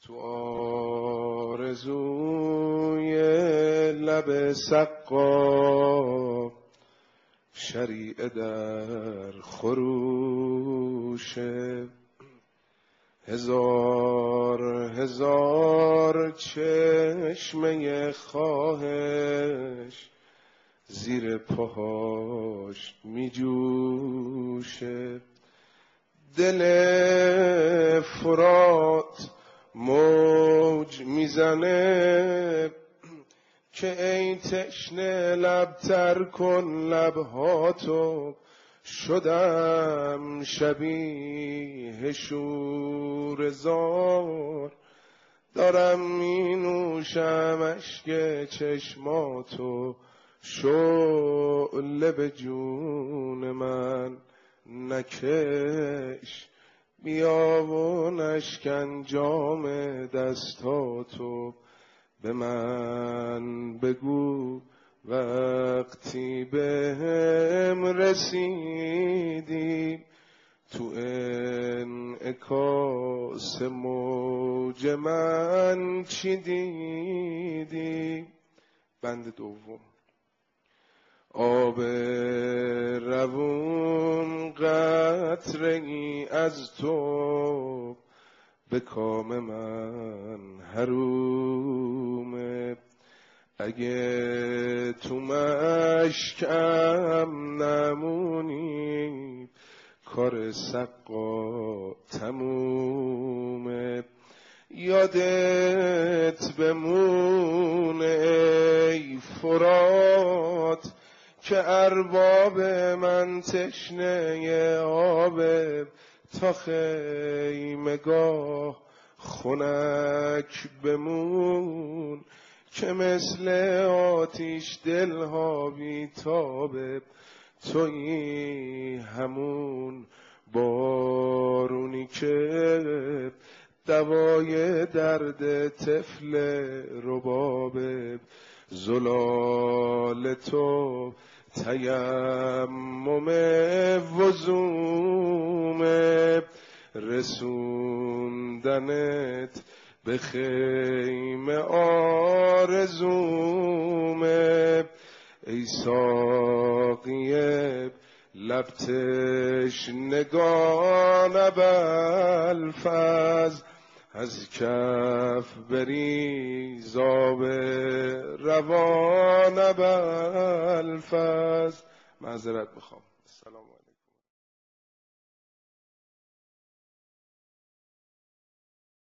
تو آرزوی لب سقا شریعه در خروشه، هزار هزار چشمه خواهش زیر پاهاش می جوشه. دل فرات موج میزنه که ای تشنه لب تر کن لبهاتو، شدم شبیه شور زار، دارم می نوشم اشک چشماتو، شعله به جون من نکش، بیا و نشکن جام دستاتو، به من بگو وقتی بهم رسیدی تو انعکاس موج من چی دیدی. بند دوم. آب روون قطره‌ای از تو به کام من حرومه، اگه تو مشکم نمونی کار سقا تمومه. یادت بمونه ای فرات که ارباب من تشنه آبه، تا خیمگاه خنک بمون که مثل آتیش دلها بیتابه. تویی همون بارونی که دوای درد طفل ربابه، زلال تو تیمم وضومه، رسوندنت به خیمه آرزومه. ای ساقیه لب تشنگان ابوالفضل، از کف بریز آب روان ابوالفضل. معذرت میخوام. سلام.